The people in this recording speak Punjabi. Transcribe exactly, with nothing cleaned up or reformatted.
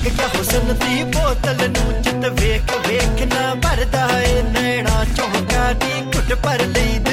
ਲੱਗ ਗਿਆ ਹੁਸਨ ਦੀ ਬੋਤਲ ਨੂੰ ਜਿੱਤ ਵੇਖ ਵੇਖ ਨਾ ਭਰਦਾ ਏ ਨੈਣਾ ਚੌਂਕਾ ਦੀ ਘੁੱਟ ਭਰ ਲਈ